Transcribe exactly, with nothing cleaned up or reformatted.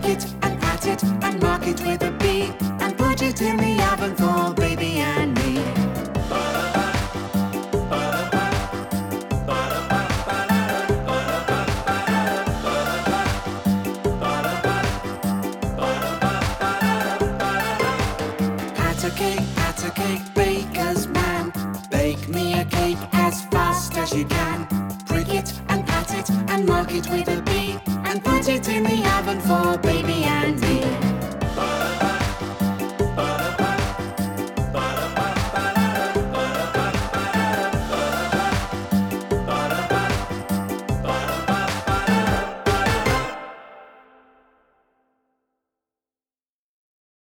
it and pat it and mark it with a B, and put it in the oven for baby and me. Pat a cake, pat a cake, baker's man. Bake me a cake as fast as you can. Prick it and pat it and mark it with a B, and put it in the oven for baby